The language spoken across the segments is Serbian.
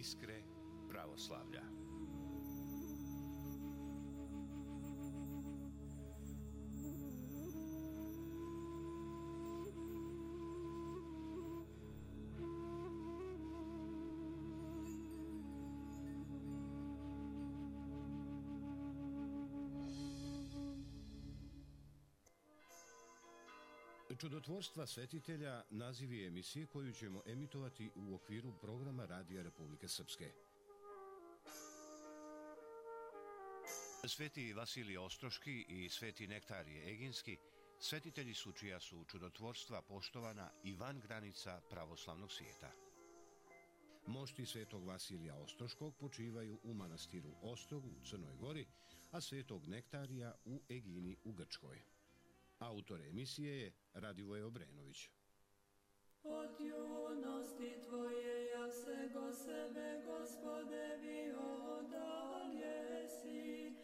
Iskre pravoslavlja. Čudotvorstva svetitelja naziv je emisije koju ćemo emitovati u okviru programa Radija Republike Srpske. Sveti Vasilije Ostroški i sveti Nektarije Eginski svetitelji su čija su čudotvorstva poštovana i van granica pravoslavnog svijeta. Mošti svetog Vasilija Ostroškog počivaju u manastiru Ostrog u Crnoj Gori, a svetog Nektarija u Egini u Grčkoj. Autor emisije je Radivoje Obrenović. Od junosti tvoje ja se go sebe, Gospode, bio dalje si,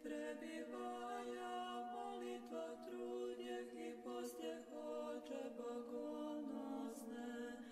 prebivaja molitva trudnjeh i postjeh oče bogonosne,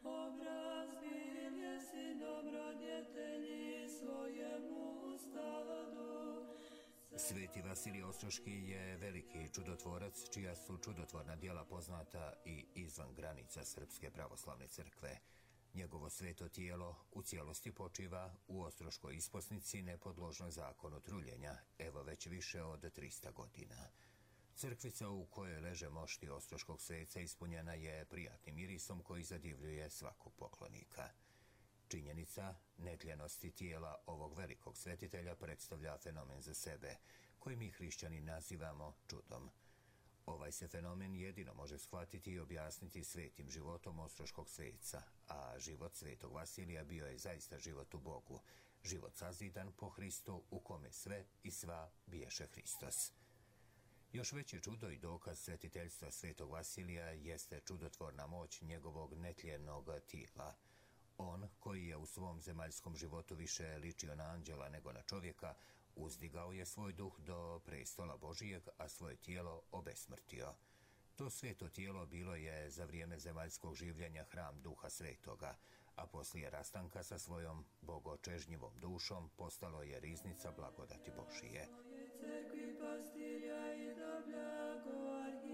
obrazbilje si dobrodjetelji svojemu stadu. Sveti Vasilije Ostroški je veliki čudotvorac, čija su čudotvorna djela poznata i izvan granica Srpske pravoslavne crkve. Njegovo sveto tijelo u cijelosti počiva u Ostroškoj isposnici nepodložno zakonu truljenja, evo već više od 300 godina. Crkvica u kojoj leže mošti ostroškog sveca ispunjena je prijatnim mirisom koji zadivljuje svakog poklonika. Činjenica netljenosti tijela ovog velikog svetitelja predstavlja fenomen za sebe, koji mi hrišćani nazivamo čudom. Ovaj se fenomen jedino može shvatiti i objasniti svetim životom ostroškog sveca, a život svetog Vasilija bio je zaista život u Bogu, život sazidan po Hristu u kome sve i sva biješe Hristos. Još veće čudo i dokaz svetiteljstva svetog Vasilija jeste čudotvorna moć njegovog netljenog tijela. On, koji je u svom zemaljskom životu više ličio na anđela nego na čovjeka, uzdigao je svoj duh do prestola Božijeg, a svoje tijelo obesmrtio. To sveto tijelo bilo je za vrijeme zemaljskog življenja hram duha svetoga, a poslije rastanka sa svojom bogočežnjivom dušom postalo je riznica blagodati Božije. Crkvi pastirja i do blago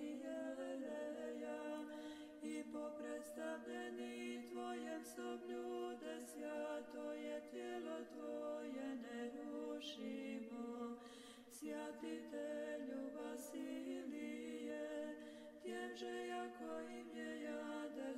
arhijereja i po predstavljeni tvojem sobljude sjato je tijelo tvoje nerušimo. Sjatitelju Vasilije, tjemže jako im je jader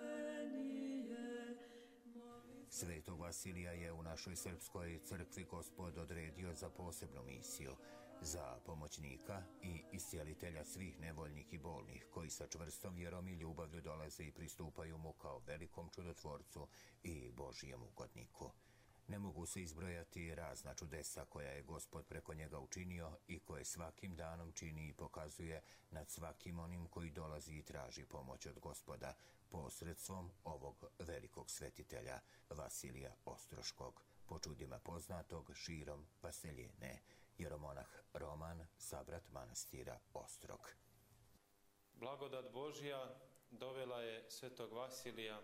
znamenije. Svetog Vasilija je u našoj srpskoj crkvi Gospod odredio za posebnu misiju, za pomoćnika i iscijelitelja svih nevoljnih i bolnih, koji sa čvrstom vjerom i ljubavlju dolaze i pristupaju mu kao velikom čudotvorcu i Božijem ugodniku. Ne mogu se izbrojati razna čudesa koja je Gospod preko njega učinio i koje svakim danom čini i pokazuje nad svakim onim koji dolazi i traži pomoć od Gospoda posredstvom ovog velikog svetitelja Vasilija Ostroškog, po čudima poznatog širom Vaseljene, jeromonah Roman, sabrat manastira Ostrog. Blagodat Božja dovela je svetog Vasilija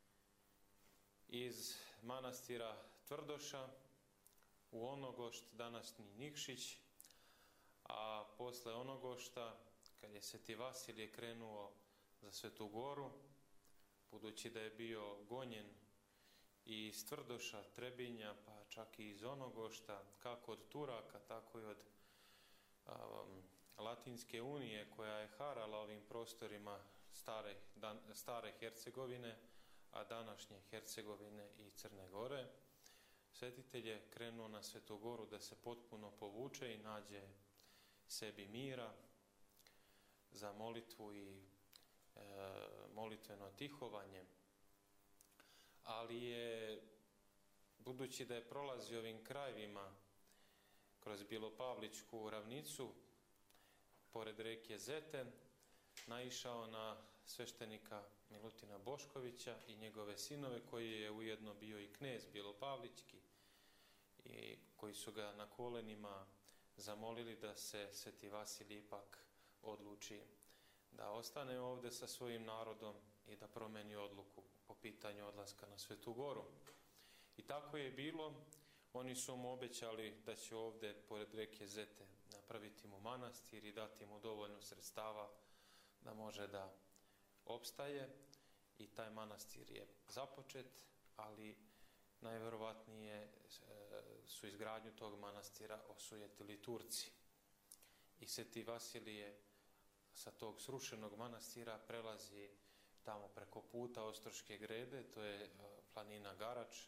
iz manastira Tvrdoša u Onogošt, današnji Nikšić, a posle Onogošta, kad je sveti Vasilije krenuo za Svetu Goru, budući da je bio gonjen i iz Tvrdoša, Trebinja, pa čak i iz Onogošta, kako od Turaka, tako i od Latinske unije, koja je harala ovim prostorima stare Hercegovine, a današnje Hercegovine i Crne Gore. Svetitelj je krenuo na Svetu Goru da se potpuno povuče i nađe sebi mira za molitvu i molitveno tihovanje. Ali je, budući da je prolazio ovim krajevima kroz Bilopavličku ravnicu, pored reke Zeten, naišao na sveštenika Milutina Boškovića i njegove sinove, koji je ujedno bio i knez Bilopavlički, i koji su ga na kolenima zamolili da se sveti Vasilij ipak odluči da ostane ovdje sa svojim narodom i da promeni odluku po pitanju odlaska na Svetu Goru. I tako je bilo. Oni su mu obećali da će ovdje pored reke Zete napraviti mu manastir i dati mu dovoljno sredstava da može da opstaje. I taj manastir je započet, ali najverovatnije su izgradnju tog manastira osujetili Turci. I Sveti Vasilije sa tog srušenog manastira prelazi tamo preko puta Ostroške grede, to je planina Garač,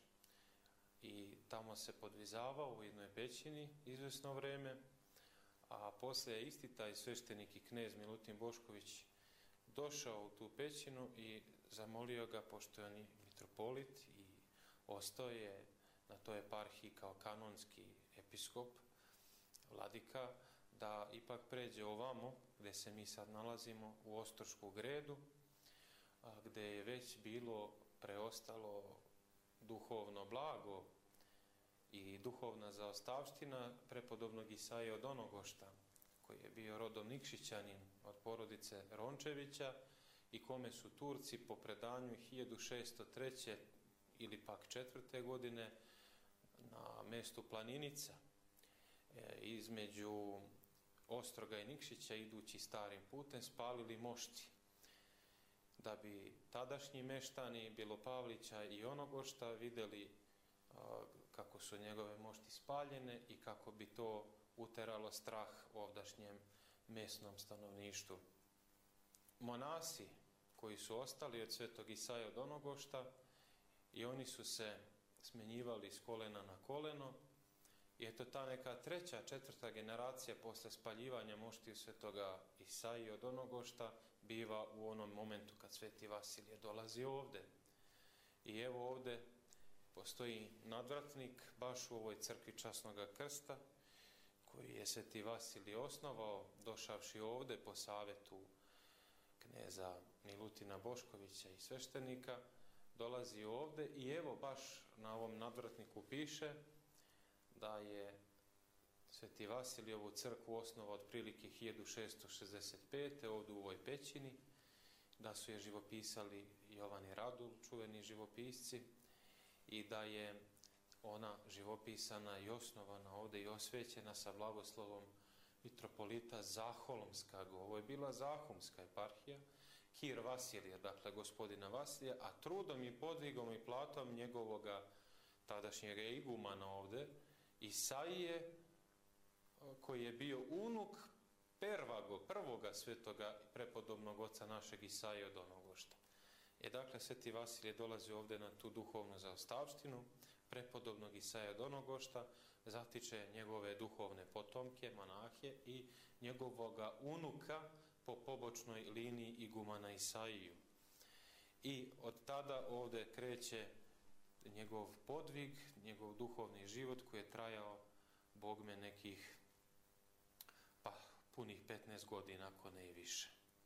i tamo se podvizavao u jednoj pećini izvesno vreme, a poslije je isti taj sveštenik i knez Milutin Bošković došao u tu pećinu i zamolio ga, pošto je on mitropolit i ostao je na toj eparhiji kao kanonski episkop, vladika, da ipak pređe ovamo, gdje se mi sad nalazimo, u Ostrošku gredu, gdje je već bilo preostalo duhovno blago i duhovna zaostavština prepodobnog Isaije od Onogošta, koji je bio rodom Nikšićanin od porodice Rončevića i kome su Turci po predanju 1603. ili pak 4. godine na mestu Planinica između Ostroga i Nikšića idući starim putem spalili mošti, da bi tadašnji meštani Belopavlića i Onogošta vidjeli kako su njegove mošti spaljene i kako bi to uteralo strah ovdašnjem mesnom stanovništvu. Monasi koji su ostali od Svetog Isaja od Onogošta, i oni su se smenjivali s kolena na koleno, i eto ta neka treća, četvrta generacija posle spaljivanja moštiju Svetoga Isaije od Onogošta biva u onom momentu kad Sveti Vasilije dolazi ovde. I evo ovde postoji nadvratnik baš u ovoj crkvi Časnoga krsta, koji je Sveti Vasilije osnovao, došavši ovde po savetu kneza Milutina Boškovića i sveštenika, dolazi ovde i evo baš na ovom nadvratniku piše da je Sveti Vasilije ovu crkvu osnovao otprilike 1665. ovdje u ovoj pećini, da su je živopisali Jovan i Radul, čuveni živopisci, i da je ona živopisana i osnovana ovdje i osvećena sa blagoslovom mitropolita Zaholmskog. Ovo je bila Zahumska eparhija, Kir Vasilija, dakle gospodina Vasilija, a trudom i podvigom i platom njegovoga tadašnjega igumana ovdje, Isaije, koji je bio unuk prvoga svetoga prepodobnog oca našeg Isaije od Onogošta. Dakle, Sveti Vasilije dolazi ovdje na tu duhovnu zaostavštinu prepodobnog Isaija od Onogošta, zatiče njegove duhovne potomke, monahije, i njegovoga unuka po pobočnoj liniji igumana Isaiju. I od tada ovdje kreće njegov podvig, njegov duhovni život koji je trajao bogme nekih punih 15 godina, ako ne i više.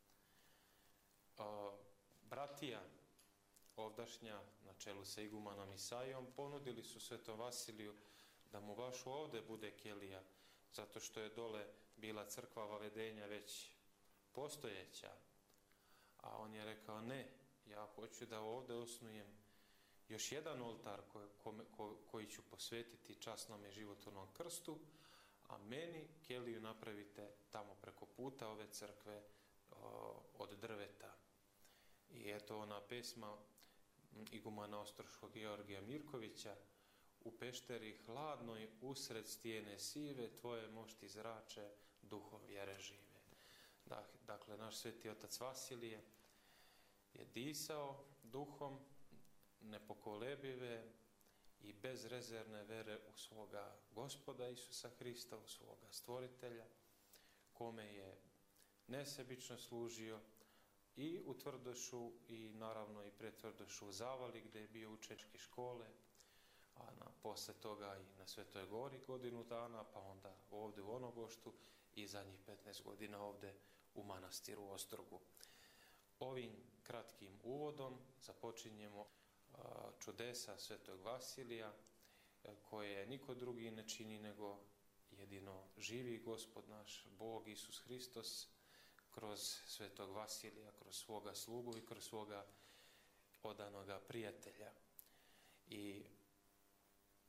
Bratija ovdašnja na čelu sa igumanom Isajom ponudili su Svetom Vasiliju da mu baš ovde bude kelija, zato što je dole bila crkva Vavedenja već postojeća, a on je rekao ne, ja hoću da ovde osnujem još jedan oltar koji ću posvetiti časnom i životvornom krstu, a meni keliju napravite tamo preko puta ove crkve od drveta. I eto ona pesma igumana Ostroškog Georgija Mirkovića: u pešteri hladnoj usred stijene sive tvoje mošti zrače duhom vjere žive. Dakle, naš sveti otac Vasilije je disao duhom nepokolebive i bezrezervne vere u svoga Gospoda Isusa Hrista, u svoga stvoritelja, kome je nesebično služio i u Tvrdošu i naravno i pred Tvrdošu u Zavali, gdje je bio učeničke škole, a posle toga i na Svetoj Gori godinu dana, pa onda ovdje u Onogoštu i zadnjih 15 godina ovdje u manastiru u Ostrogu. Ovim kratkim uvodom započinjemo čudesa Svetog Vasilija, koje niko drugi ne čini nego jedino živi Gospod naš, Bog Isus Hristos, kroz Svetog Vasilija, kroz svoga slugu i kroz svoga odanoga prijatelja. I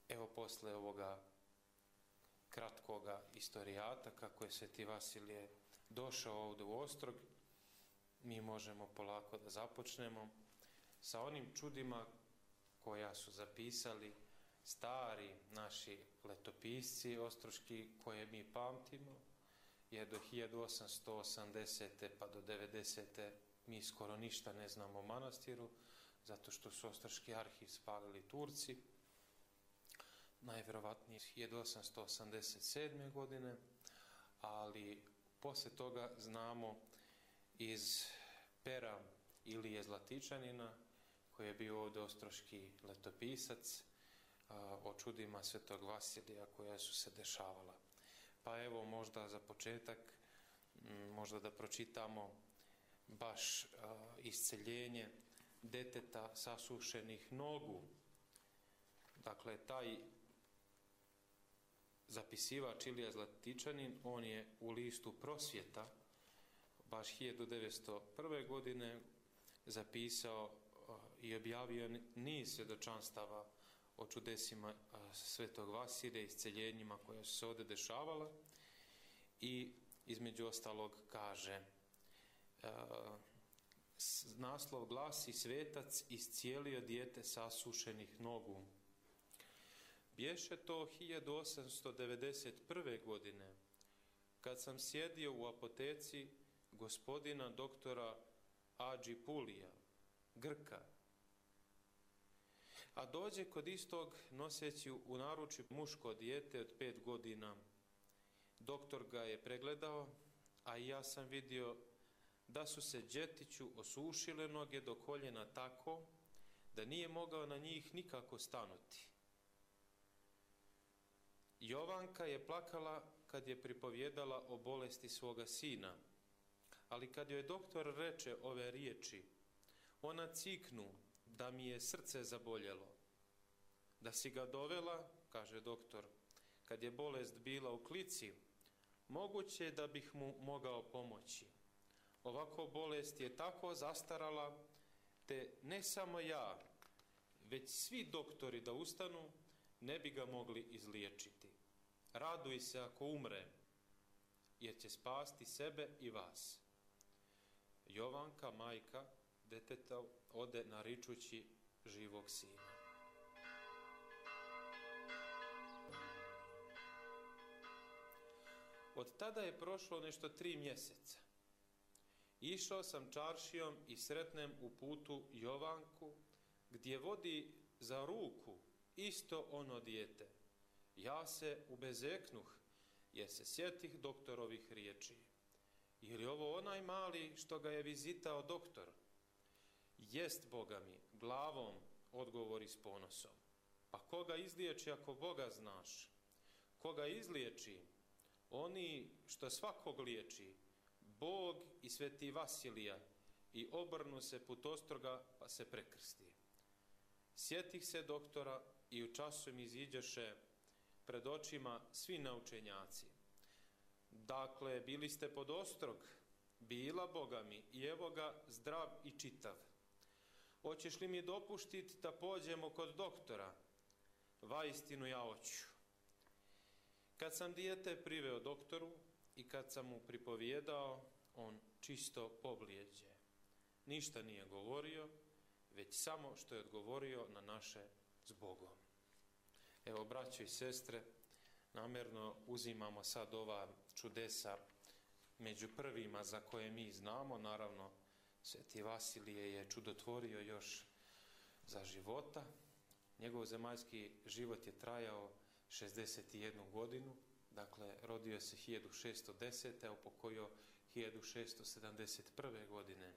Evo posle ovoga kratkoga istorijata kako je Sveti Vasilije došao ovdje u Ostrog, mi možemo polako da započnemo sa onim čudima koja su zapisali stari naši letopisci ostroški koje mi pamtimo, jer do 1880. pa do 90. mi skoro ništa ne znamo o manastiru, zato što su ostroški arhiv spalili Turci, najvjerovatnije 1887. godine, ali poslije toga znamo iz pera Ilije Zlatičanina, koji je bio ovdje ostroški letopisac, o čudima Svetog Vasilija koja su se dešavala. Pa evo možda za početak, možda da pročitamo baš isceljenje deteta sasušenih nogu. Dakle, taj zapisivač Ilija Zlatičanin, on je u listu Prosvjeta baš 1901. godine zapisao i objavio niz svjedočanstava o čudesima Svetog Vasilija, isceljenjima koja su se ovdje dešavala, i između ostalog kaže, naslov glasi: Svetac iscijelio dijete sasušenih nogu. Bješe to 1891. godine, kad sam sjedio u apoteci gospodina doktora Adži Pulija, Grka, a dođe kod istog noseći u naručju muško dijete od 5 godina. Doktor ga je pregledao, a i ja sam vidio da su se djetiću osušile noge do koljena tako da nije mogao na njih nikako stanuti. Jovanka je plakala kad je pripovjedala o bolesti svoga sina, ali kad joj doktor reče ove riječi, ona ciknu da mi je srce zaboljelo. Da si ga dovela, kaže doktor, kad je bolest bila u klici, moguće je da bih mu mogao pomoći. Ovako bolest je tako zastarala, te ne samo ja, već svi doktori da ustanu, ne bi ga mogli izliječiti. Raduj se ako umre, jer će spasti sebe i vas. Jovanka, majka deteta, ode naričući živog sina. Od tada je prošlo nešto 3 mjeseca. Išao sam čaršijom i sretnem u putu Jovanku, gdje vodi za ruku isto ono dijete. Ja se ubezeknuh, jer se sjetih doktorovih riječi. Je li ovo onaj mali što ga je vizitao doktor? Jest, Boga mi, glavom, odgovori s ponosom. Pa koga izliječi ako Boga znaš? Koga izliječi? Oni što svakog liječi, Bog i Sveti Vasilija, i obrnu se put Ostroga pa se prekrsti. Sjetih se doktora i u času mi iziđeše pred očima svi naučenjaci. Dakle, bili ste pod Ostrog? Bila, Boga mi, i evo ga zdrav i čitav. Hoćeš li mi dopuštiti da pođemo kod doktora? Vaistinu ja hoću. Kad sam dijete priveo doktoru i kad sam mu pripovijedao, on čisto poblijeđe. Ništa nije govorio, već samo što je odgovorio na naše s Bogom. Evo, braćo i sestre, namjerno uzimamo sad ova čudesa među prvima za koje mi znamo. Naravno, Sveti Vasilije je čudotvorio još za života. Njegov zemaljski život je trajao 61 godinu, dakle rodio se 1610. a upokojio 1671. godine.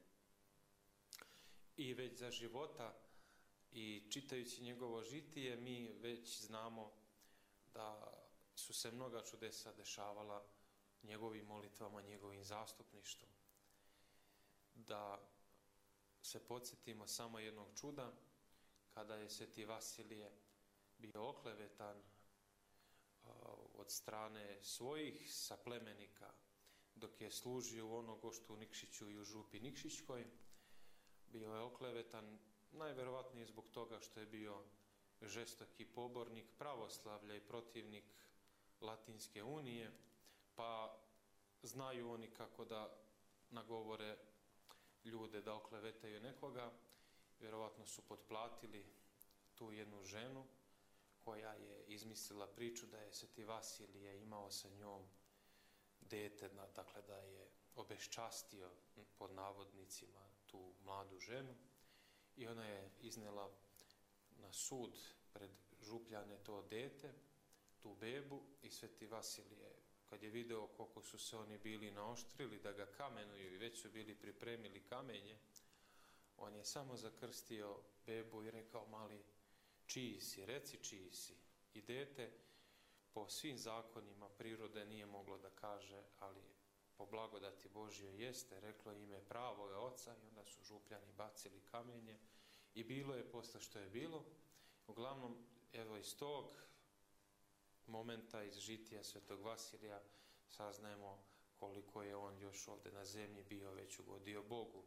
I već za života i čitajući njegovo žitije mi već znamo da su se mnoga čudesa dešavala njegovim molitvama, njegovim zastupništvom. Da se podsjetimo samo jednog čuda, kada je Sveti Vasilije bio oklevetan od strane svojih saplemenika dok je služio u Onogoštu, u Nikšiću i u župi Nikšićkoj. Bio je oklevetan najverovatnije zbog toga što je bio žestoki pobornik pravoslavlja i protivnik Latinske unije, pa znaju oni kako da nagovore ljude da oklevetaju nekoga. Vjerovatno su potplatili tu jednu ženu koja je izmislila priču da je Sveti Vasilije imao sa njom dete, dakle da je obeščastio pod navodnicima tu mladu ženu i ona je iznela na sud pred župljane to dete, tu bebu, i Sveti Vasilije, kad je video koliko su se oni bili naoštrili da ga kamenuju i već su bili pripremili kamenje, on je samo zakrstio bebu i rekao: mali, čiji si, reci čiji si. I dete po svim zakonima prirode nije moglo da kaže, ali po blagodati Božjoj jeste, reklo ime pravoga oca, i onda su župljani bacili kamenje i bilo je posle što je bilo. Uglavnom, evo iz tog momenta, iz žitija Svetog Vasilija, saznajemo koliko je on još ovde na zemlji bio već ugodio Bogu.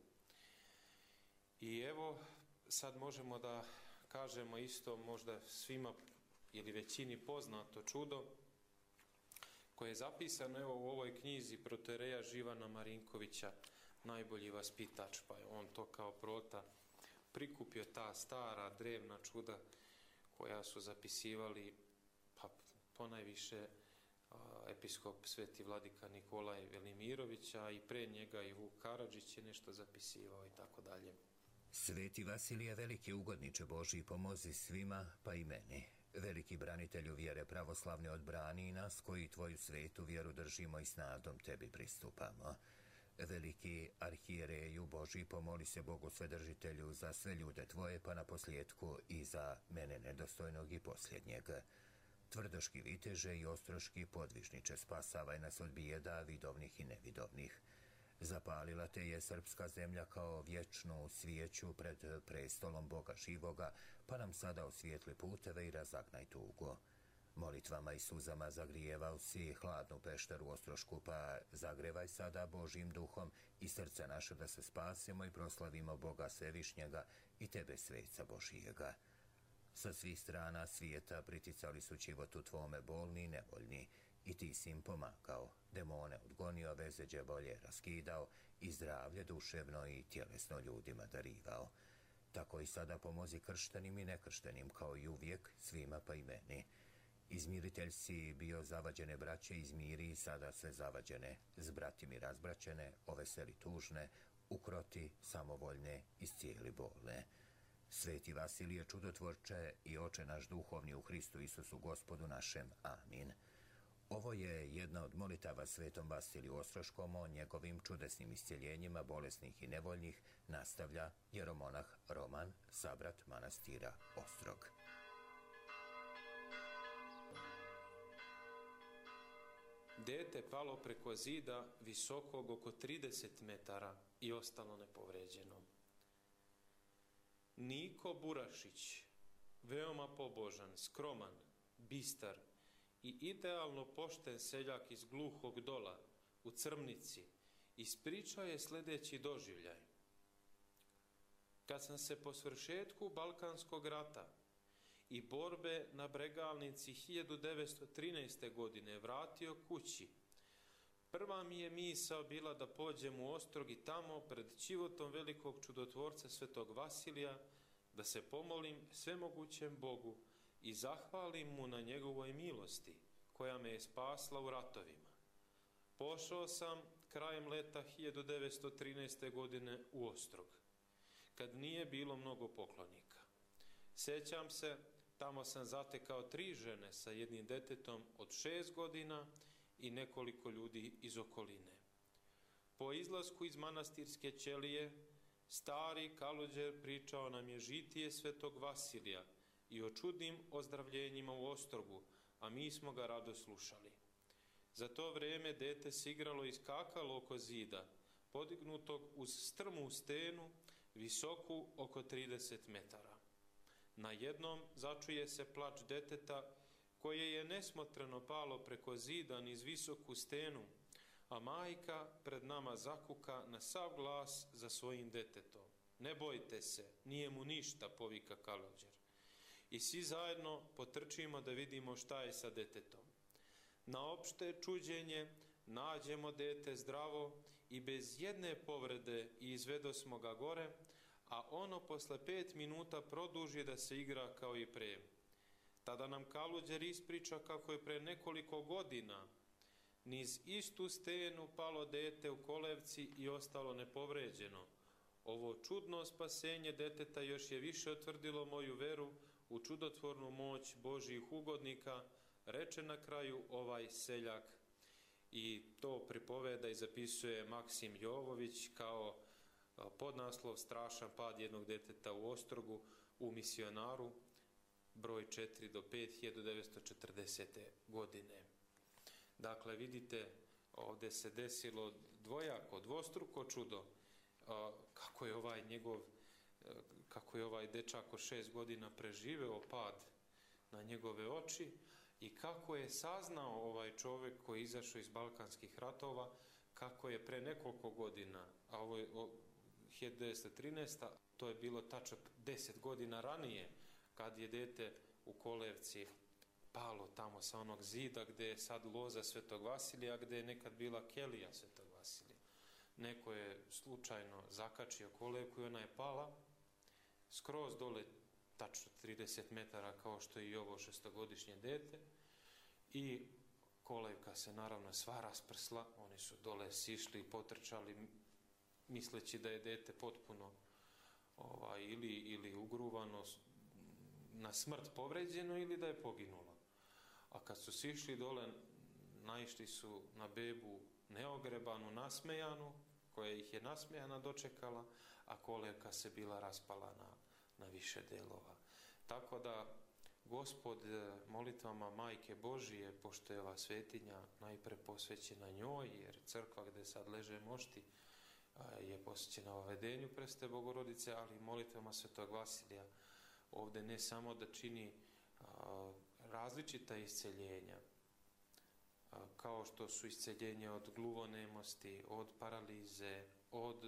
I evo, sad možemo da kažemo isto možda svima ili većini poznato čudo koje je zapisano evo u ovoj knjizi protoijereja Živana Marinkovića, Najbolji vaspitač, pa je on to kao prota prikupio ta stara drevna čuda koja su zapisivali pa ponajviše episkop Sveti Vladika Nikolaj Velimirović, a i pre njega i Vuk Karadžić je nešto zapisivao i tako dalje. Sveti Vasilije, veliki ugodniče Božji, pomozi svima, pa i meni. Veliki branitelju vjere pravoslavne, odbrani nas koji tvoju svetu vjeru držimo i s nadom tebi pristupamo. Veliki arhijereju Božji, pomoli se Bogu Svedržitelju za sve ljude tvoje, pa na posljedku i za mene nedostojnog i posljednjeg. Tvrdoški viteže i ostroški podvižniče, spasavaj nas od bijeda vidovnih i nevidovnih. Zapalila te je srpska zemlja kao vječnu svijeću pred prestolom Boga živoga, pa nam sada osvijetli puteve i razagnaj tugu. Molitvama i suzama zagrijevao si hladnu pešteru ostrošku, pa zagrevaj sada Božjim duhom i srce naše da se spasimo i proslavimo Boga Svevišnjega i tebe, sveca Božijega. Sa svih strana svijeta priticali su životu tvome bolni i nevoljni, i ti si im pomagao, demone odgonio, veze đevolje raskidao i zdravlje duševno i tjelesno ljudima darivao. Tako i sada pomozi krštenim i nekrštenim, kao i uvijek, svima pa i meni. Izmiritelj si bio zavađene braće, izmiri i sada sve zavađene, zbrati mi razbraćene, oveseli tužne, ukroti samovoljne, iscijeli bolne. Sveti Vasilije, čudotvorče i oče naš duhovni u Hristu Isusu Gospodu našem. Amin. Ovo je jedna od molitava Svetom Vasiliju Ostroškom o njegovim čudesnim iscjeljenjima bolesnih i nevoljnih, nastavlja jeromonah Roman, sabrat manastira Ostrog. Dete palo preko zida visokog oko 30 metara i ostalo nepovređeno. Niko Burašić, veoma pobožan, skroman, bistar i idealno pošten seljak iz Gluhog Dola u Crmnici, ispričao je sljedeći doživljaj. Kad sam se po svršetku Balkanskog rata i borbe na Bregalnici 1913. godine vratio kući, prva mi je misao bila da pođem u Ostrog i tamo pred čivotom velikog čudotvorca Svetog Vasilija da se pomolim svemogućem Bogu i zahvalim mu na njegovoj milosti koja me je spasla u ratovima. Pošao sam krajem leta 1913. godine u Ostrog, kad nije bilo mnogo poklonika. Sećam se, tamo sam zatekao 3 žene sa jednim detetom od 6 godina i nekoliko ljudi iz okoline. Po izlasku iz manastirske ćelije, stari Kalođer pričao nam je žitije Svetog Vasilija i o čudnim ozdravljenjima u Ostrogu, a mi smo ga rado slušali. Za to vrijeme dete se igralo i skakalo oko zida, podignutog uz strmu stenu, visoku oko 30 metara. Na jednom začuje se plač deteta koje je nesmotreno palo preko zida niz visoku stenu, a majka pred nama zakuka na sav glas za svojim detetom. Ne bojte se, nije mu ništa, povika Kalođer. i svi zajedno potrčimo da vidimo šta je sa detetom. Na opšte čuđenje nađemo dete zdravo i bez jedne povrede i izvedosmo ga gore, a ono posle 5 minuta produži da se igra kao i pre. Tada nam Kaluđer ispriča kako je pre nekoliko godina niz istu stenu palo dete u kolevci i ostalo nepovređeno. Ovo čudno spasenje deteta još je više otvrdilo moju veru u čudotvornu moć Božjih ugodnika, reče na kraju ovaj seljak. I to pripoveda i zapisuje Maksim Jovović kao podnaslov Strašan pad jednog deteta u Ostrogu u Misionaru, broj 4 do 5, 1940. godine. Dakle, vidite, ovde se desilo dvostruko čudo, kako je ovaj dečak od 6 godina preživeo pad na njegove oči i kako je saznao ovaj čovek koji je izašao iz Balkanskih ratova, kako je pre nekoliko godina, a ovo je 1913. To je bilo tačno 10 godina ranije, kad je dete u kolevci palo tamo sa onog zida gde je sad loza Svetog Vasilija, gde je nekad bila kelija Svetog Vasilija. Neko je slučajno zakačio kolevku i ona je pala skroz dole, tačno 30 metara, kao što je i ovo 6-godišnje dete, i kolevka se naravno sva rasprsla. Oni su dole sišli i potrčali misleći da je dete potpuno ili ugruvano, na smrt povređeno, ili da je poginulo. A kad su sišli dole, naišli su na bebu neogrebanu, nasmejanu, koja ih je nasmejana dočekala, a kolevka se bila raspala na više delova. Tako da, Gospod molitvama Majke Božije, pošto je ova svetinja najpre posvećena njoj, jer crkva gde sad leže mošti je posvećena ovedenju Presvete Bogorodice, ali i molitvama Svetog Vasilija, ovde ne samo da čini različita isceljenja, kao što su isceljenja od gluvonemosti, od paralize, od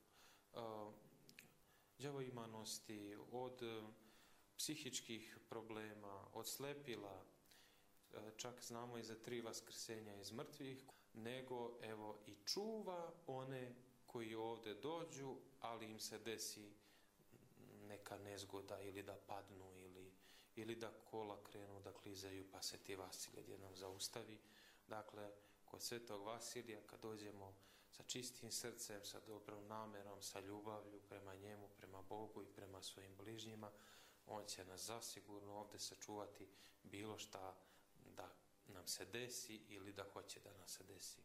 đavoimanosti, od psihičkih problema, od slepila, čak znamo i za 3 vaskrsenja iz mrtvih, nego evo i čuva one koji ovde dođu, ali im se desi neka nezgoda ili da padnu ili da kola krenu da klizaju pa se ti Vasilij jednom zaustavi. Dakle, kod Svetog Vasilija kad dođemo sa čistim srcem, sa dobrom namerom, sa ljubavlju prema njemu, prema Bogu i prema svojim bližnjima, on će nas zasigurno ovde sačuvati bilo šta da nam se desi ili da hoće da nam se desi.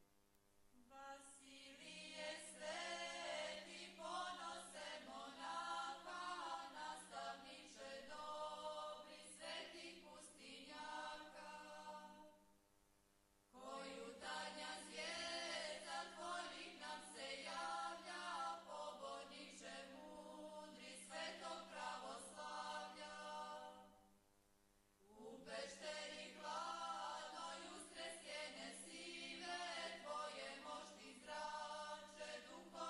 Hladnoj ustres jene sive, tvoje mošti zrače, duho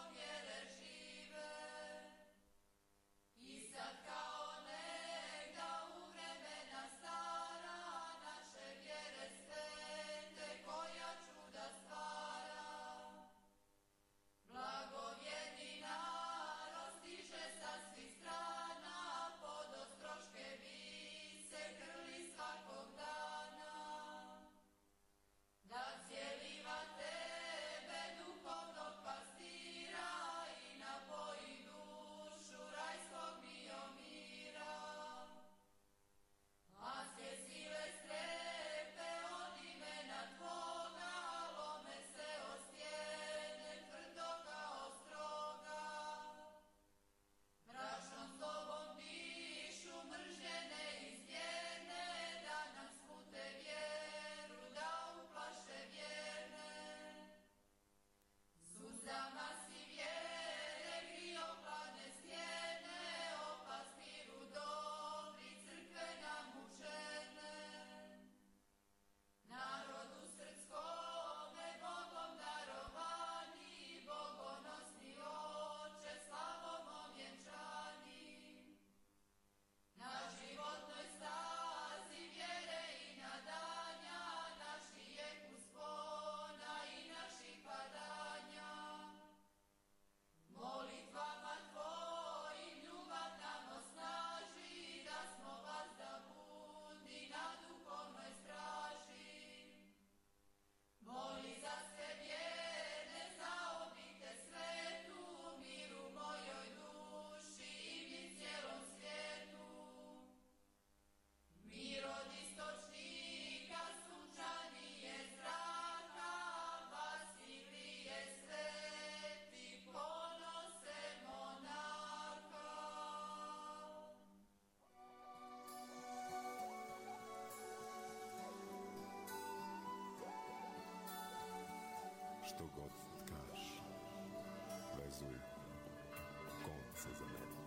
Što god tkaš, vezuj konce za mene.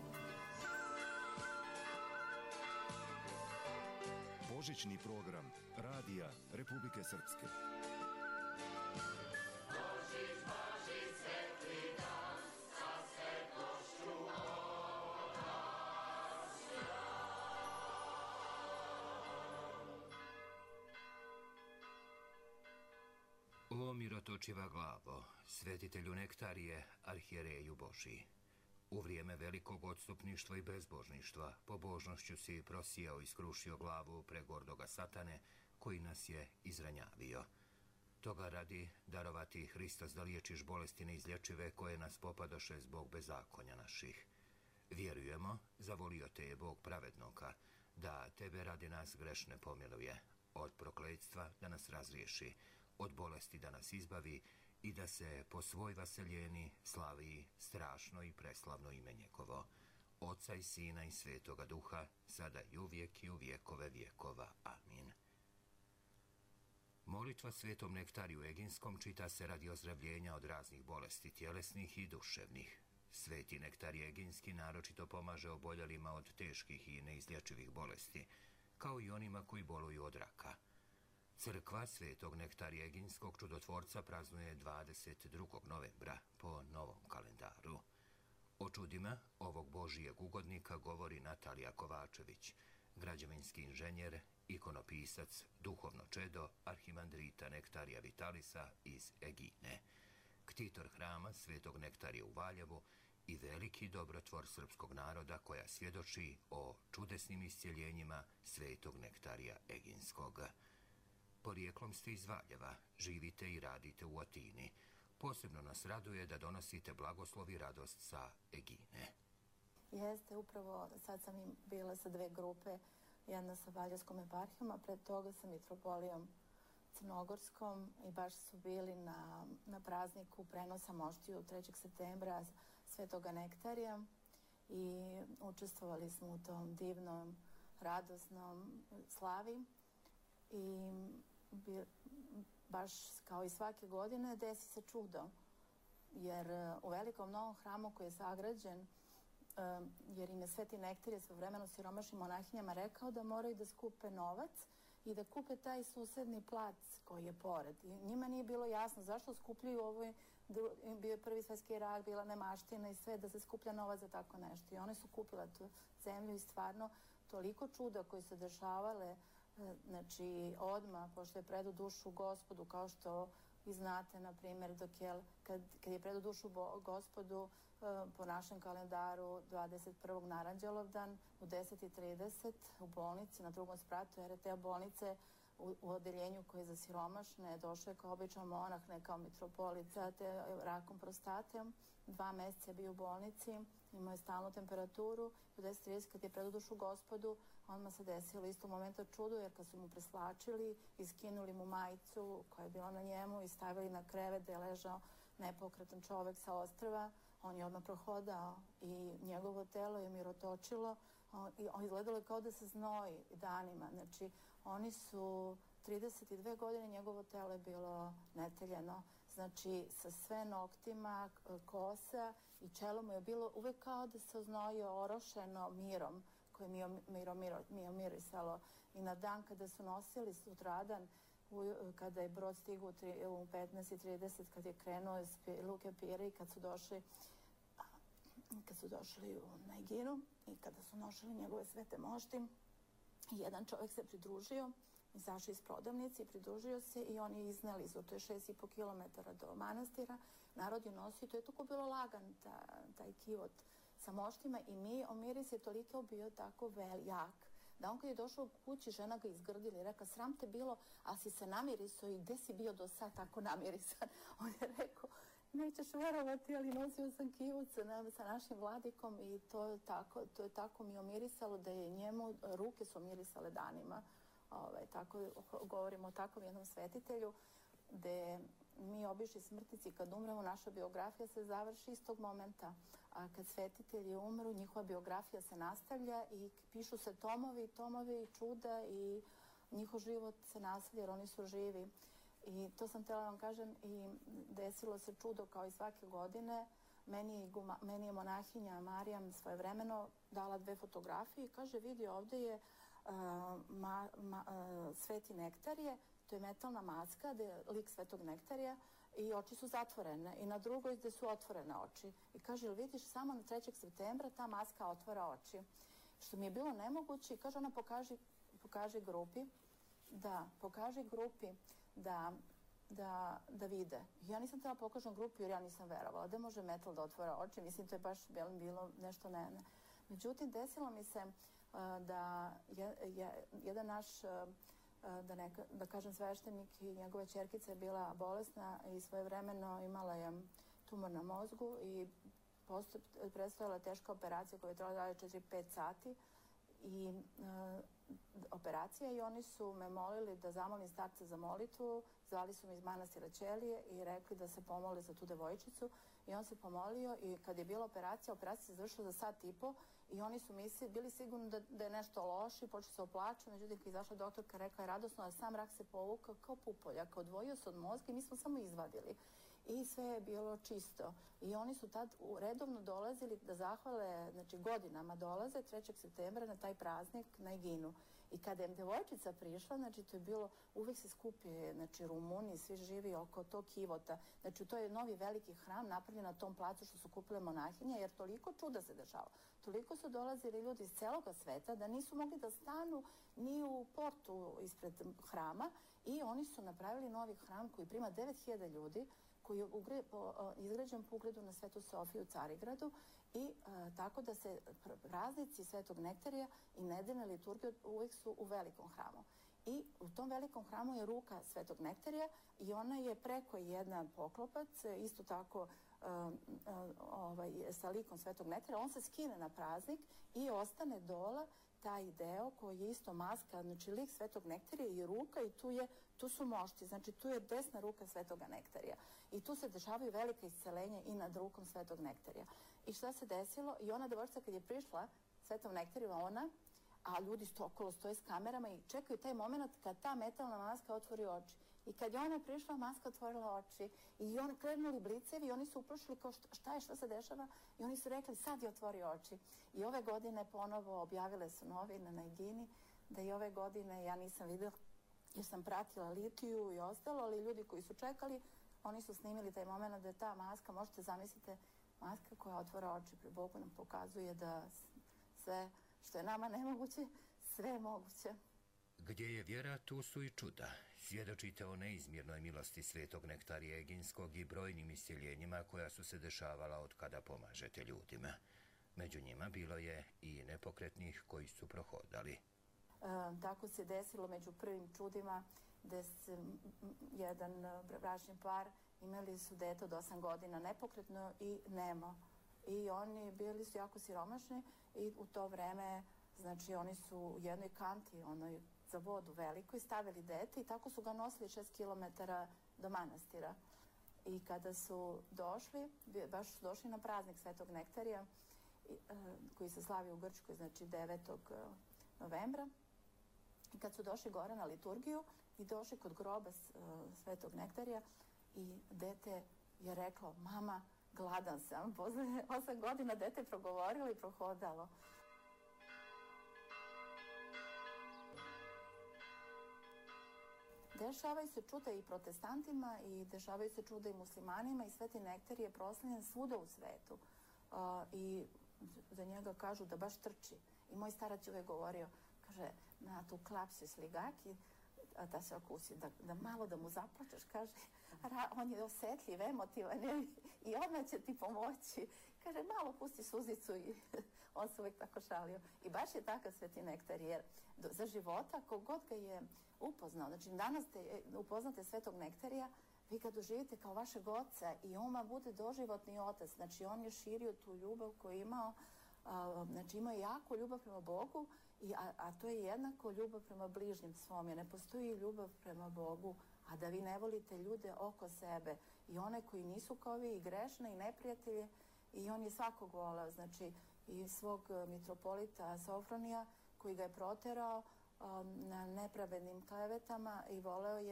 Božićni program Radija Republike Srpske. O mirotočiva glavo, svetitelju Nektarije, arhijereju Božiji. U vrijeme velikog odstupništva i bezbožništva, pobožnošću si prosijao i skrušio glavu pregordoga satane, koji nas je izranjavio. Toga radi darovati Hristos da liječiš bolesti neizlječive koje nas popadoše zbog bezakonja naših. Vjerujemo, zavolio te je Bog pravednoka, da tebe radi nas grešne pomiluje, od prokletstva da nas razriješi, od bolesti da nas izbavi i da se po svoj vaseljeni slavi strašno i preslavno ime njegovo, Oca i Sina i Svetoga Duha, sada i uvijek i u vjekove vjekova. Amin. Molitva Svetom Nektariju Eginskom čita se radi ozdravljenja od raznih bolesti tjelesnih i duševnih. Sveti Nektarij Eginski naročito pomaže oboljelima od teških i neizlječivih bolesti, kao i onima koji boluju od raka. Crkva Svetog Nektarija Eginskog čudotvorca praznuje 22. novembra po novom kalendaru. O čudima ovog Božijeg ugodnika govori Natalija Kovačević, građevinski inženjer, ikonopisac, duhovno čedo arhimandrita Nektarija Vitalisa iz Egine, ktitor hrama Svetog Nektarija u Valjevu i veliki dobrotvor srpskog naroda koja svjedoči o čudesnim iscjeljenjima Svetog Nektarija Eginskog. Porijeklom ste iz Valjeva, živite i radite u Atini. Posebno nas raduje da donosite blagoslov i radost sa Egine. Jeste, upravo sad sam im bila sa dve grupe, jedna sa Valjevskom eparhijom, a pred toga sa mitropolijom Crnogorskom i baš su bili na prazniku prenosa moštiju 3. septembra Svetoga Nektarija i učestvovali smo u tom divnom, radosnom slavi i baš kao i svake godine desi se čudo, jer u velikom novom hramu koji je sagrađen, jer im je Sveti Nektarije svojevremeno siromašnim monahinjama rekao da moraju da skupe novac i da kupe taj susedni plac koji je pored. I njima nije bilo jasno zašto skupljaju ovo, bio je Prvi svjetski rat, bila nemaština i sve, da se skuplja novac za tako nešto. I one su kupile tu zemlju i stvarno toliko čuda koji se dešavale, znači odmah, pošto je predu dušu Gospodu, kao što vi znate, na primjer, kad je predu dušu Gospodu po našem kalendaru 21. na Aranđelovdan u 10:30 u bolnici na drugom spratu RT bolnice u odeljenju koje je za siromašne, došao je kao običan monah, ne kao mitropolita, te rakom prostate. 2 mjeseca je bio u bolnici, imao je stalnu temperaturu. U 10:30 kad je predu dušu Gospodu, odmah se desilo isto momenta čudo, jer kad su mu preslačili i skinuli mu majicu koja je bila na njemu i stavili na krevet da je ležao nepokretan čovek sa ostrva, on je odmah prohodao i njegovo telo je mirotočilo i on izgledalo kao da se znoji danima. Znači, oni su 32 godine, njegovo telo je bilo neteljeno, znači sa sve noktima, kosa i čelo mu je bilo uvek kao da se oznojio, orošeno mirom, koje mi je mirisalo. I na dan kada su nosili sutradan, kada je brod stigao u 15:30, kad je krenuo iz Luke Pire i kad su došli na Eginu i kada su nosili njegove svete mošti, jedan čovjek se pridružio, izašao iz prodavnice i pridružio se i oni je izneli, to je 6,5 kilometara do manastira, narod je nosio, to je tako bilo lagan taj kivot sa moštima i miris je toliko bio tako jak, da on kad je došao u kući, žena ga izgrdila i rekla, sram te bilo, a si se namirisao i gde si bio do sad tako namirisan? On je rekao, nećeš verovati, ali nosio sam kivot sa našim vladikom i to je tako mi omirisalo da je njemu, ruke su omirisale danima. Tako govorimo o takvom jednom svetitelju, gde mi obični smrtnici kad umremo, naša biografija se završi istog momenta, a kad svetitelji umru, njihova biografija se nastavlja i pišu se tomovi i čuda i njihov život se nastavlja jer oni su živi. I to sam htjela vam kažem i desilo se čudo kao i svake godine. Meni je monahinja Marijam svojevremeno dala 2 fotografije i kaže vidi ovdje je Sveti Nektarije, to je metalna maska, gde je lik Svetog Nektarija i oči su zatvorene i na drugoj gde su otvorene oči. I kaže, jel vidiš, samo na 3. septembra ta maska otvara oči. Što mi je bilo nemoguće i kaže ona pokaži grupi da vide. Ja nisam htjela pokažem grupi jer ja nisam verovala da može metal da otvara oči. Mislim, to je baš bilo nešto ne. Međutim, desilo mi se da jedan naš, da kažem, sveštenik i njegova ćerkica je bila bolesna i svojevremeno imala je tumor na mozgu i predstavila teška operacija koja je trajala 4-5 sati i operacija i oni su me molili da zamolim starca za molitvu, zvali su me iz manastira Ćelije i rekli da se pomole za tu devojčicu i on se pomolio i kad je bila operacija se završila za 1.5 sata i oni su bili sigurni da je nešto loše i počeli se oplaču, međutim kad je izašla doktorka rekla je radosno da sam rak se povukao kao pupoljak, odvojio se od mozga i mi smo samo izvadili. I sve je bilo čisto. I oni su tad redovno dolazili da zahvale, znači godinama dolaze 3. septembra na taj praznik na Eginu. I kada je devojčica prišla, znači to je bilo, uvek se skupi, znači Rumuni, svi živi oko tog kivota. Znači to je novi veliki hram napravljen na tom placu što su kupile monahinje, jer toliko čuda se dešava. Toliko su dolazili ljudi iz celoga sveta da nisu mogli da stanu ni u portu ispred hrama i oni su napravili novi hram koji prima 9.000 ljudi, koji je izgrađen po ugledu na Svetu Sofiju u Carigradu i tako da se praznici Svetog Nektarija i nedeljne liturgije uvijek su u velikom hramu. I u tom velikom hramu je ruka Svetog Nektarija i ona je preko jedan poklopac, isto tako sa likom Svetog Nektarija. On se skine na praznik i ostane dola taj deo koji je isto maska, znači lik Svetog Nektarija i ruka i tu su mošti, znači tu je desna ruka Svetoga Nektarija. I tu se dešavaju velike iscelenja i nad rukom Svetog Nektarija. I šta se desilo? I ona devojčica kad je prišla Svetom Nektariju, a ljudi okolo stoje s kamerama i čekaju taj moment kad ta metalna maska otvori oči. I kad je ona prišla, maska otvorila oči i oni krenuli blicevi i oni su uplašili kao šta se dešava i oni su rekli sad je otvorio oči. I ove godine ponovo objavile su novine na Egini da i ove godine ja nisam videla jer sam pratila litiju i ostalo, ali ljudi koji su čekali, oni su snimili taj moment da je ta maska, možete zamislite, maska koja otvara oči pred Bogu nam pokazuje da sve što je nama nemoguće, sve je moguće. Gdje je vjera, tu su i čuda. Svjedočite o neizmjernoj milosti Svetog Nektarija Eginskog i brojnim isceljenjima koja su se dešavala od kada pomažete ljudima. Među njima bilo je i nepokretnih koji su prohodali. Tako se desilo među prvim čudima gde jedan bračni par imali su dete od 8 godina nepokretno i nemo. I oni bili su jako siromašni i u to vreme, znači oni su u jednoj kanti, onoj za vodu velikoj, stavili dete i tako su ga nosili 6 km do manastira. I kada su došli, baš su došli na praznik Svetog Nektarija, koji se slavi u Grčkoj, znači 9. novembra, i kad su došli gore na liturgiju i došli kod groba Svetog Nektarija i dete je reklo, mama, gladan sam. Posle 8 godina dete je progovorilo i prohodalo. Dešavaju se čuda i protestantima i dešavaju se čuda i muslimanima i Sveti Nektarij je proslavljen svuda u svetu. I za njega kažu da baš trči. I moj starac je uvek govorio, kaže, na tu klapsu sligaki, da se okusi, da malo da mu zaplačeš, kaže, on je osetljiv, emotivan i odmah će ti pomoći. Kaže, malo pusti suzicu i on se uvek tako šalio. I baš je takav Sveti Nektarij, jer za života, kogod ga je upoznao, znači danas upoznate Svetog Nektarija, vi ga doživite kao vašeg oca i on vam bude doživotni otac, znači on je širio tu ljubav koju je imao, znači imao je jako ljubav prema Bogu, a to je jednako ljubav prema bližnjem svom, jer ne postoji ljubav prema Bogu, a da vi ne volite ljude oko sebe i one koji nisu kao vi i grešne i neprijatelje i on je svakog voleo, znači i svog mitropolita Sofronija koji ga je proterao na nepravednim klevetama i voleo je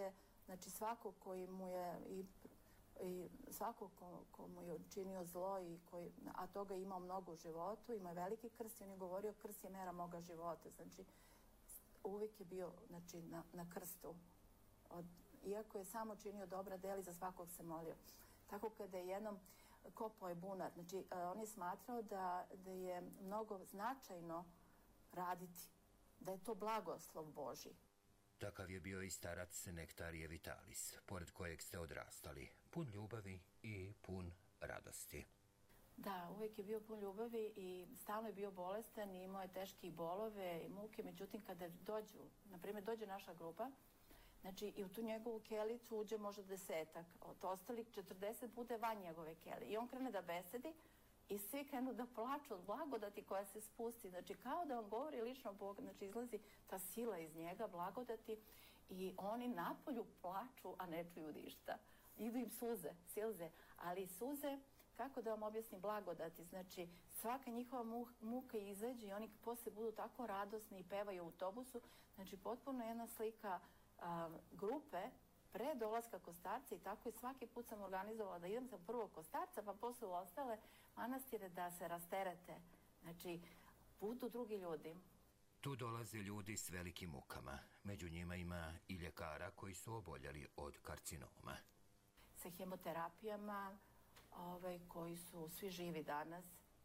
Znači svako koji mu je i svako ko mu je učinio zlo a toga je imao mnogo u životu, ima veliki krst i on je govorio krst je mera moga života. Znači uvijek je bio na krstu. Iako je samo činio dobra dela i za svakog se molio. Tako kada je jednom kopao je bunar, znači on je smatrao da je mnogo značajno raditi, da je to blagoslov Božji. Takav je bio i starac Nektarije Vitalis, pored kojeg ste odrastali, pun ljubavi i pun radosti. Da, uvijek je bio pun ljubavi i stalno je bio bolestan i imao je teške bolove i muke, međutim kada dođe naša grupa, znači i u tu njegovu kelicu uđe možda 10, od ostalih 40 bude van njegove kelije i on krene da besedi i svi krenu da plaču od blagodati koja se spusti. Znači kao da on govori lično Bog, znači izlazi ta sila iz njega, blagodati i oni napolju plaču, a ne čuju ništa. Idu im silze, ali suze, kako da vam objasnim blagodati, znači svaka njihova muka izađe i oni posle budu tako radosni i pevaju u autobusu, znači potpuno jedna slika grupe pre dolaska kod starca i tako i svaki put sam organizovala da idem sa prvog kod starca pa posle u ostale manastire da se rasterete. Znači, budu drugi ljudi. Tu dolaze ljudi s velikim mukama. Među njima ima i ljekara koji su oboljeli od karcinoma. Sa hemoterapijama, koji su svi živi danas.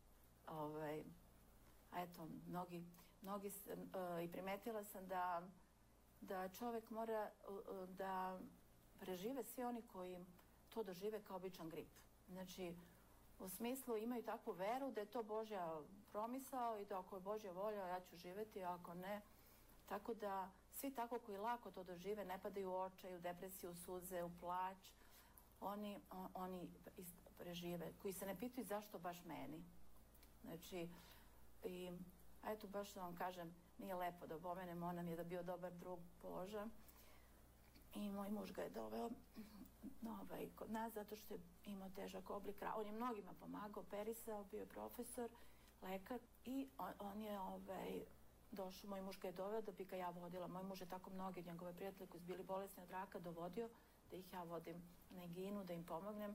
Eto, mnogi i primetila sam da čovek mora da prežive svi oni koji to dožive kao običan grip. Znači, u smislu imaju takvu veru da je to Božja promisao i da ako je Božja volja ja ću živeti, a ako ne. Tako da svi tako koji lako to dožive ne padaju u očaj, u depresiju, u suze, u plać, oni prežive, koji se ne pitaju zašto baš meni. Znači, i eto baš da vam kažem, nije lepo da pomenem, on nam je da bio dobar drug Boža i moj muž ga je doveo kod nas zato što je imao težak oblik. On je mnogima pomagao, operisao, bio je profesor, lekar i on je došao, moj muž ga je doveo da bi ga ja vodila. Moj muž je tako mnogi njegove prijatelje koji su bili bolesni od raka dovodio da ih ja vodim na Eginu, da im pomognem.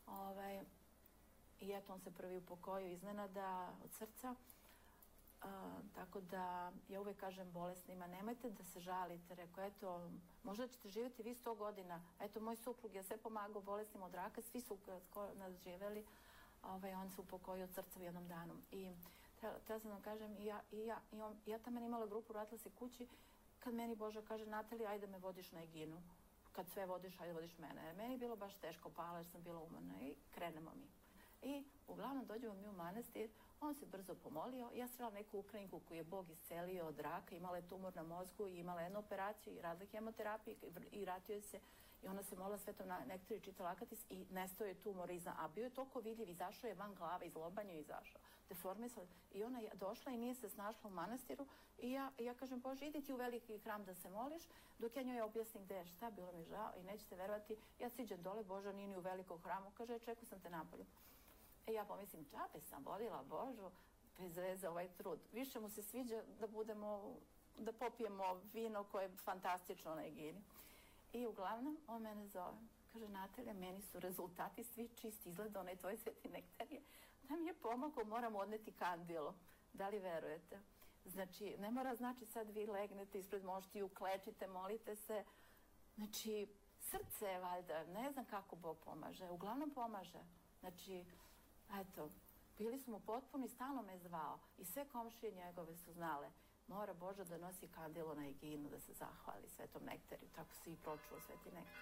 I eto on se prvi upokojio iznenada od srca. Tako da ja uvek kažem bolesnima, nemojte da se žalite, rekao, eto, možda ćete živjeti vi 100 godina, eto, moj suprug je sve pomagao bolesnima od raka, svi su nas živeli, on se upokojio od srca u jednom danu. I htjela sam da kažem, ja tamo imala grupu, vratila se kući, kad meni Boža kaže, Natalija, ajde me vodiš na Eginu, kad sve vodiš, ajde vodiš mene. Meni je bilo baš teško, pala jer sam bila umorna i krenemo mi. I uglavnom dođemo mi u manastir, on se brzo pomolio, ja srela neku Ukrajinku koju je Bog iscelio od raka, imala je tumor na mozgu i imala jednu operaciju i radila hemoterapiju i vratio se i ona se molila Svetom Nektariju, čitala Akatis i nestao je tumor a bio je toliko vidljiv, izašao je van glave, iz lobanje je izašao, deformisala i ona je došla i nije se snašla u manastiru i ja kažem, Bože, idi ti u veliki hram da se moliš, dok ja njoj objasnim gde je šta, bilo mi žao i nećete verovati, ja siđem dole, Boža nije ni u velikom hramu, kaže, čekao sam te napolju. Ja pomislim, džabe sam volila Božu, bez veze ovaj trud. Više mu se sviđa da popijemo vino koje je fantastično na Egini. I uglavnom, on mene zove. Kaže, Natalija, meni su rezultati svi čisti, izgleda onaj tvoj Sveti Nektarije. Da mi je pomogao, moram odneti kandilo. Da li verujete? Znači, ne mora znači sad vi legnete ispred moštiju, klečite, molite se. Znači, srce je valjda, ne znam kako Bog pomaže, uglavnom pomaže. Znači, eto, bili smo potpuno i stalno me zvao i sve komšije njegove su znale, mora Boža da nosi kandilo na Eginu, da se zahvali Svetom Nektariju, tako se i pročuo Sveti Nektar.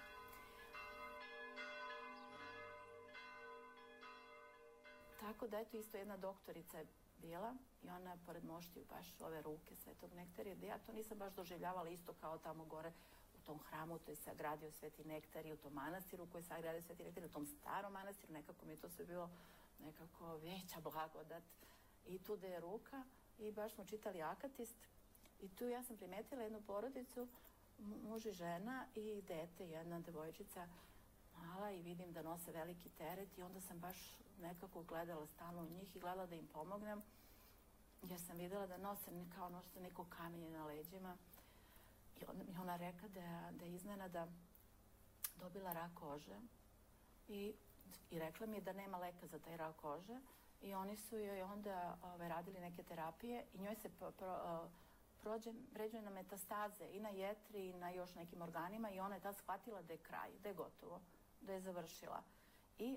Tako da, eto, isto jedna doktorica je bila i ona pored moštiju baš ove ruke Svetog Nektarija, da ja to nisam baš doživljavala isto kao tamo gore u tom hramu, to je sagradio Sveti Nektarij, u tom manastiru koji je sagradio Sveti Nektarij, u tom starom manastiru, nekako mi je to sve bilo nekako veća blagodat. I tu da je ruka i baš smo čitali Akatist i tu ja sam primetila jednu porodicu, muž i žena i dete, jedna devojčica mala i vidim da nose veliki teret i onda sam baš nekako gledala stalno u njih i gledala da im pomognem jer sam videla da nose kao neko kamenje na leđima i ona reka da je iznenada dobila rak kože i rekla mi je da nema leka za taj rak kože i oni su joj onda radili neke terapije i njoj se pređe na metastaze i na jetri i na još nekim organima i ona je tad shvatila da je kraj, da je gotovo, da je završila. I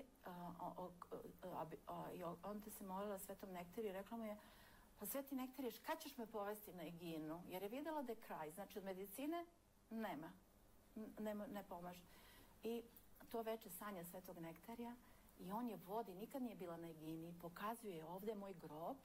onda se molila Svetom Nektariju i rekla mu je, pa Sveti Nektarije, kad ćeš me povesti na Eginu? Jer je videla da je kraj, znači od medicine nema, ne pomaže. I to veče sanja Svetog Nektarija i on je vodi, nikad nije bila na Egini, pokazuje ovde je moj grob,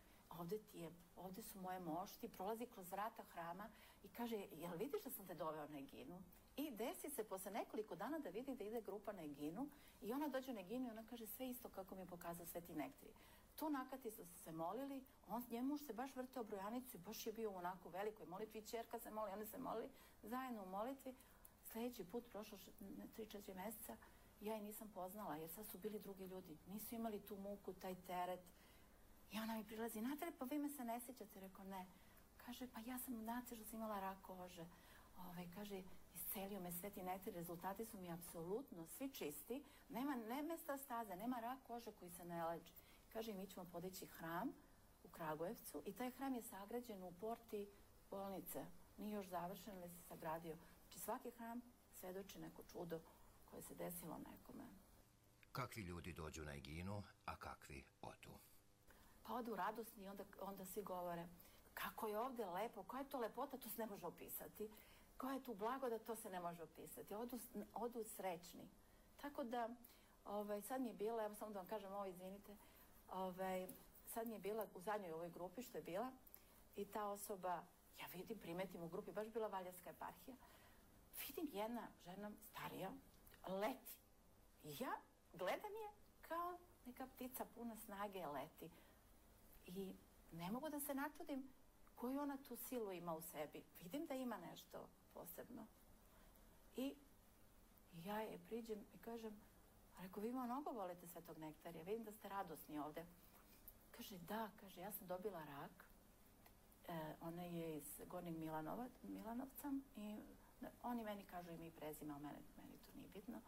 ovde su moje mošti, prolazi kroz vrata hrama i kaže, jel vidiš da sam te doveo na Eginu? I desi se posle nekoliko dana da vidi da ide grupa na Eginu i ona dođe na Eginu i ona kaže sve isto kako mi je pokazao Sveti Nektarije. Tu nakati su se molili, njemu se baš vrteo brojanicu i baš je bio u onako velikoj molitvi, ćerka se moli, oni se molili zajedno u molitvi. Sljedeći put, prošlo 3-4 meseca, ja je nisam poznala jer sad su bili drugi ljudi, nisu imali tu muku, taj teret. I ona mi prilazi, Natalija, pa vi me se ne sjećate? Rekao, ne. Kaže, pa ja sam Natalija što sam imala rak kože. Kaže, iscelio me Sveti Nektarije, rezultati su mi apsolutno svi čisti, nema metastaze, nema rak kože koji se ne leči. Kaže, mi ćemo podići hram u Kragujevcu i taj hram je sagrađen u porti bolnice. Nije još završen, ali se sagradio. Znači svaki hram svedoči neko čudo koje se desilo nekome. Kakvi ljudi dođu na Eginu, a kakvi odu? Pa odu radosni i onda svi govore kako je ovde lepo, koja je to lepota, to se ne može opisati. Koja je tu blagodat, to se ne može opisati. Odu srećni. Tako da, sad mi je bila, evo samo da vam kažem ovo, izvinite, sad mi je bila u zadnjoj ovoj grupi što je bila i ta osoba, ja vidim, primetim u grupi, baš bila Valjevska eparhija, vidim jedna žena starija, leti. I ja gledam je kao neka ptica puna snage leti. I ne mogu da se načudim koju ona tu silu ima u sebi. Vidim da ima nešto posebno. I ja je priđem i kažem, rekao, vi mnogo volite Svetog Nektarija, vidim da ste radosni ovde. Kaže, da, kaže, ja sam dobila rak. Ona je iz Gornjeg Milanovca i oni meni kažu ime i prezime, ali meni to nije bitno.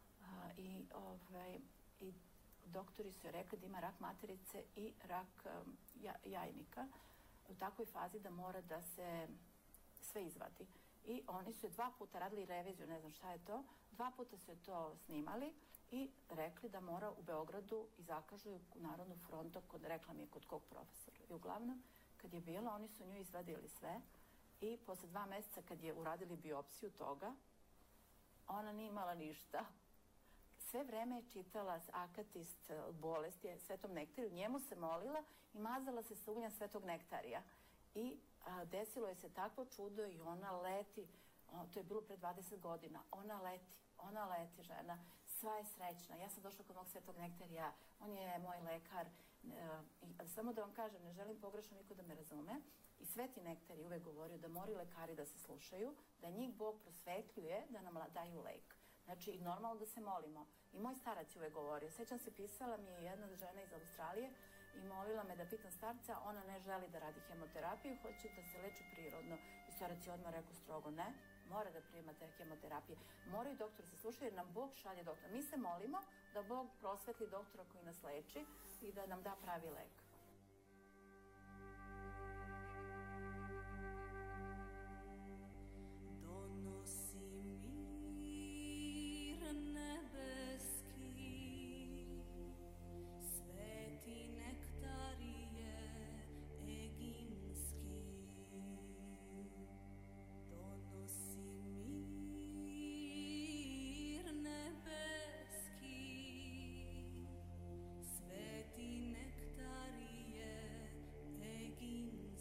I doktori su joj rekli da ima rak materice i rak jajnika u takvoj fazi da mora da se sve izvadi. I oni su 2 puta radili reviziju, ne znam šta je to, 2 puta su je to snimali i rekli da mora u Beogradu i zakažu u Narodnu frontu, rekla mi je kod kog profesora. I uglavnom, kad je bila, oni su nju izvadili sve i posle 2 meseca kad je uradili biopsiju toga, ona nije imala ništa. Sve vreme je čitala akatist bolesti Svetom Nektariju, njemu se molila i mazala se sa uljem Svetog Nektarija. I desilo je se takvo čudo i ona leti, to je bilo pre 20 godina, ona leti žena, sva je srećna. Ja sam došla kod mog Svetog Nektarija, on je moj lekar. Samo da vam kažem, ne želim pogrešno niko da me razume. I Sveti Nektarij uvek govorio da moraju lekari da se slušaju, da njih Bog prosvetljuje, da nam daju lek. Znači, normalno da se molimo. I moj starac je uvek govorio. Sećam se, pisala mi je jedna žena iz Australije i molila me da pitam starca, ona ne želi da radi hemoterapiju, hoće da se leči prirodno. I starac je odmah rekao strogo, ne, mora da prijema te hemoterapije. Moraju doktor se slušati jer nam Bog šalje doktora. Mi se molimo da Bog prosvetli doktora koji nas leči i da nam da pravi lek. Sveti nektarije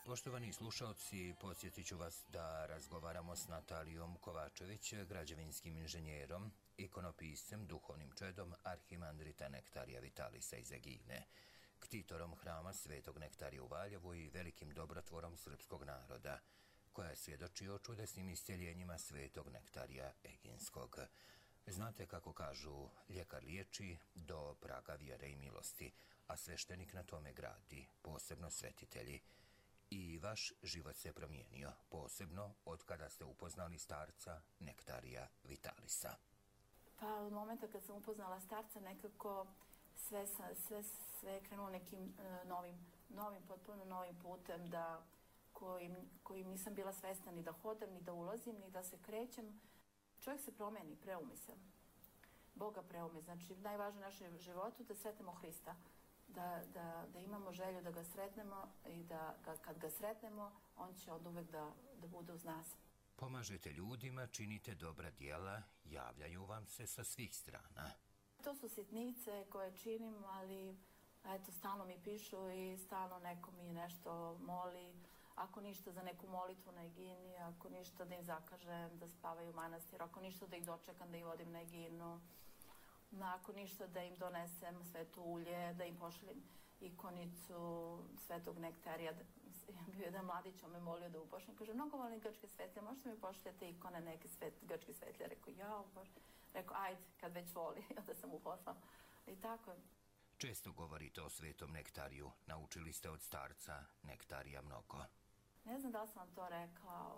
Poštovani slušalci, podsjetit ću vas da razgovaramo s Natalijom Kovačević, građevinskim inženjerom, ikonopiscem, duhovnim čedom arhimandrita Nektarija Vitalisa iz Egine, ktitorom hrama Svetog Nektarija u Valjevu i velikim dobrotvorom srpskog naroda, koja svjedoči o čudesnim iscjeljenjima Svetog Nektarija Eginskog. Znate kako kažu, ljekar liječi do praga vjere i milosti, a sveštenik na tome gradi, posebno svetitelji. I vaš život se promijenio, posebno od kada ste upoznali starca Nektarija Vitalisa. Pa od momenta kad sam upoznala starca nekako sve je krenulo nekim potpuno novim putem kojim nisam bila svesna ni da hodam, ni da ulazim, ni da se krećem. Čovjek se promeni, preumi se. Boga preumi. Znači, najvažnije u našem životu da sretnemo Hrista. Da imamo želju da ga sretnemo i da kad ga sretnemo, on će od uvek da bude uz nas. Pomažete ljudima, činite dobra djela, javljaju vam se sa svih strana. To su sitnice koje činim, ali eto, stalno mi pišu i stalno neko mi nešto moli. Ako ništa za neku molitvu na Egini, ako ništa da im zakažem da spavaju u manastiru, ako ništa da ih dočekam da ih vodim na Eginu, ako ništa da im donesem sveto ulje, da im pošaljem ikonicu Svetog Nektarija. Bio jedan mladić, on me molio da upošljem. Kaže, mnogo volim grčke svetlje, možete mi pošaljati ikone neke grčke svetlje? Rekao, ja, Bože. Rekao, ajde, kad već voli, onda sam mu poslao. I tako je. Često govorite o Svetom Nektariju, naučili ste od starca Nektarija mnogo. Ne znam da li sam vam to rekla,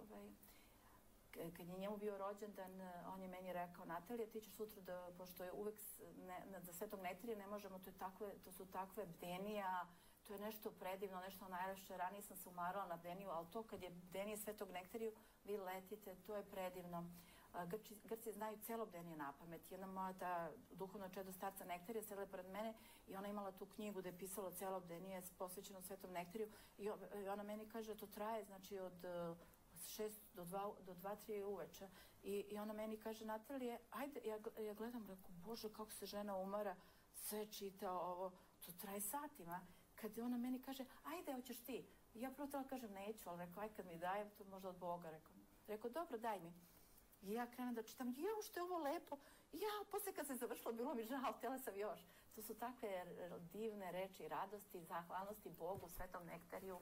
kad je njemu bio rođendan, on je meni rekao, Natalija, ti ćeš sutra, pošto je uvek za Svetog Nektarija ne možemo, to su takve bdenija, to je nešto predivno, nešto najlepše. Ranije sam se umarala na bdeniju, ali to kad je bdenije Svetog Nektariju, vi letite, to je predivno. Grci znaju celo bdenije na pamet. Jedna moja ta duhovna čedo starca Nektarija sedela pored mene i ona imala tu knjigu gde je pisalo celo bdenije posvećeno Svetom Nektariju i ona meni kaže, to traje, znači od 6 do 2-3 uveče. I ona meni kaže, Natalije, ajde, ja gledam, rekao, Bože, kako se žena umara, sve čita ovo, to traje satima. Kad ona meni kaže, ajde, hoćeš ti. Ja prvo tela kažem, neću, ali rekao, aj kad mi dajem, to možda od Boga, rekao, dobro, daj mi. I ja krenem da čitam, što je ovo lepo. Posle kad se završilo, bilo mi žao, htjela sam još. To su takve divne reči, radosti, zahvalnosti Bogu, Svetom Nektariju,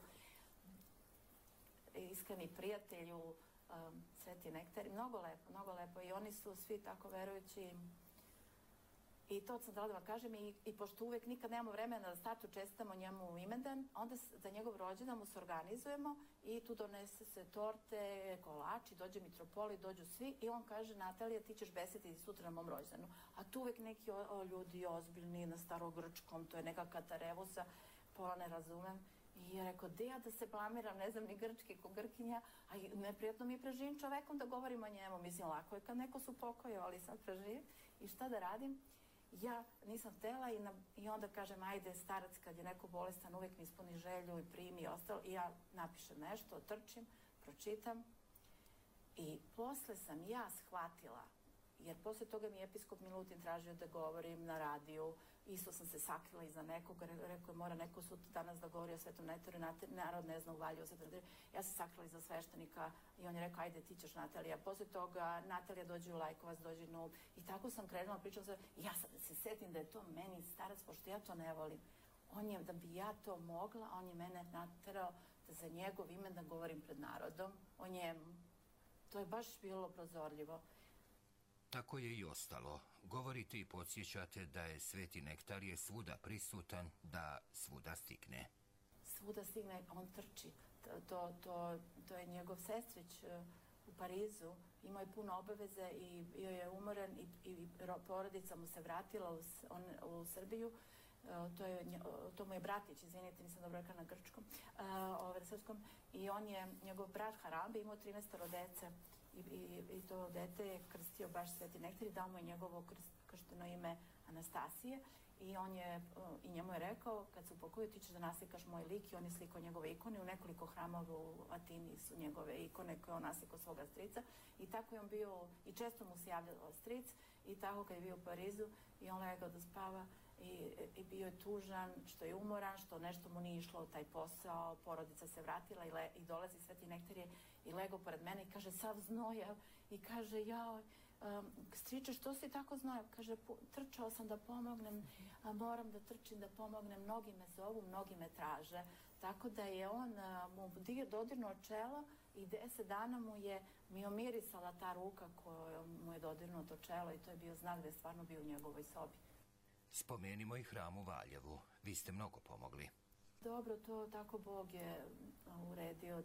iskreni prijatelju, Sveti Nektarij. Mnogo lepo, mnogo lepo. I oni su svi tako verujući. I to sam dala da vam kažem. I pošto uvek nikad nemamo vremena da startu čestitamo njemu imendan, onda za njegov rođendan mu se organizujemo i tu donese se torte, kolači, dođe mitropolit, dođu svi i on kaže, Natalija, ti ćeš beseti sutra na mom rođendanu. A tu uvek neki ljudi ozbiljni na starogrčkom, to je neka katarevusa, pola ne razumem. I ja rekao, ja da se blamiram, ne znam ni grčki ko Grkinja, a neprijatno mi je preživim čovekom da govorim o njemu. Mislim, lako je kad neko su pokojao, ali sad preživim. I šta da radim? Ja nisam htjela i onda kažem, ajde, starac kad je neko bolestan uvijek mi ispuni želju i primi i ostalo. I ja napišem nešto, trčim, pročitam. I posle sam ja shvatila, jer posle toga mi je episkop Milutin tražio da govorim na radiju. Isto sam se sakrila iza nekoga, rekao je, mora neko sutra danas da govori o Svetom Nektariju, narod ne zna u Valju o Svetom Nektariju. Ja se sakrila iza sveštenika i on je rekao, ajde, ti ćeš, Natalija. Posle toga Natalija dođe u Lajkovac, dođe u Nul. I tako sam krenula, pričala sam, ja sad se setim da je to meni starac, pošto ja to ne volim. Da bi ja to mogla, on je mene naterao da za njegov ime da govorim pred narodom o njemu. To je baš bilo prozorljivo. Tako je i ostalo. Govorite i podsjećate da je Sveti Nektarije svuda prisutan, da svuda stigne. Svuda stigne, on trči. To je njegov sestrić u Parizu. Imao je puno obaveze i bio je umoren i porodica mu se vratila u Srbiju. To mu je bratić, izvinite, nisam dobro rekla na grčkom, srpskom. I njegov brat Harambe imao 13 dece. I to dete je krstio baš Sveti Nektarij, dao mu je njegovo kršteno ime Anastasije i njemu je rekao, kad se upokojio, ti ćeš da naslikaš moj lik, i on je slikao njegove ikone. U nekoliko hramova u Atini su njegove ikone koje on naslikao svoga strica i tako je on bio, i često mu se javljao stric, i tako kad je bio u Parizu i on legao da spava i bio je tužan, što je umoran, što nešto mu nije išlo u taj posao, porodica se vratila i dolazi Sveti Nektarije i lego pored mene i kaže sav znojav i kaže jao, striče što si tako znojav? Kaže trčao sam da pomognem, moram da trčim da pomognem, mnogi me zovu, mnogi me traže. Tako da je on mu dodirnuo čelo i 10 dana mi omirisala ta ruka koja mu je dodirnuto čelo i to je bio znak da je stvarno bio u njegovoj sobi. Spomenimo i hram u Valjevu. Vi ste mnogo pomogli. Dobro, to tako Bog je uredio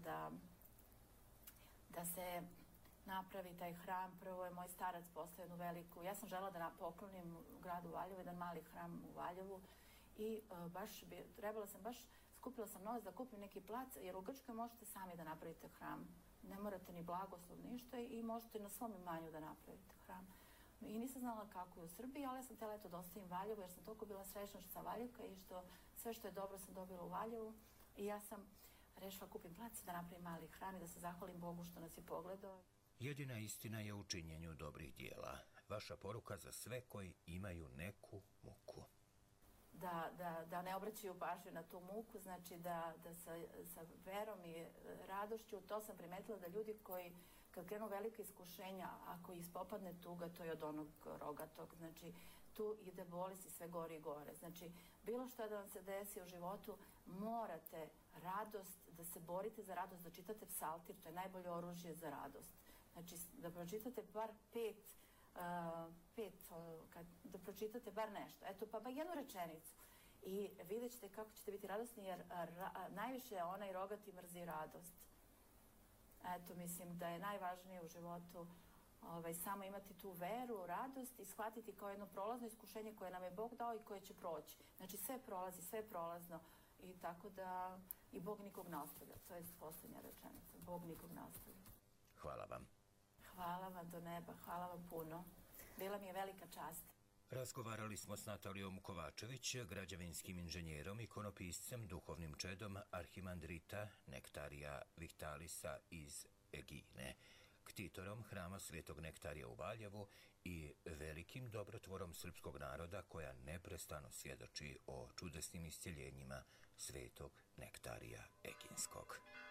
da se napravi taj hram. Prvo je moj starac poslao jednu veliku, ja sam žela da poklonim gradu Valjevu, jedan mali hram u Valjevu i skupila sam novac da kupim neki plac, jer u Grčkoj možete sami da napravite hram. Ne morate ni blagoslov, ništa i možete na svom imanju da napravite hram. I nisam znala kako je u Srbiji, ali ja sam htjela da ostavim Valjevu, jer sam toliko bila srećna što sam Valjevka i sve što je dobro sam dobila u Valjevu. I ja sam rešila kupim plac da napravim mali hram i da se zahvalim Bogu što nas je pogledao. Jedina istina je u činjenju dobrih dijela. Vaša poruka za sve koji imaju neku muku. Da ne obraćaju pažnju na tu muku, znači da sa verom i radošću, to sam primetila da ljudi koji kad krenu velike iskušenja, ako ih popadne tuga, to je od onog rogatog, znači tu ide bolest i sve gore i gore. Znači, bilo što da vam se desi u životu, morate radost, da se borite za radost, da čitate psaltir, to je najbolje oružje za radost. Znači, da pročitate bar da pročitate bar nešto, eto pa jednu rečenicu i vidjet ćete kako ćete biti radosni, jer najviše onaj rogati mrzi radost. Eto, mislim da je najvažnije u životu samo imati tu veru, radost i shvatiti kao jedno prolazno iskušenje koje nam je Bog dao i koje će proći. Znači sve prolazi, sve je prolazno i tako da i Bog nikog ne ostavlja. To je posljednja rečenica. Bog nikog ne ostavlja. Hvala vam. Hvala vam do neba, hvala vam puno. Bila mi je velika čast. Razgovarali smo s Natalijom Kovačević, građevinskim inženjerom, ikonopiscem, duhovnim čedom arhimandrita Nektarija Viktalisa iz Egine, ktitorom hrama Svetog Nektarija u Valjevu i velikim dobrotvorom srpskog naroda koja neprestano svjedoči o čudesnim iscjeljenjima Svetog Nektarija Eginskog.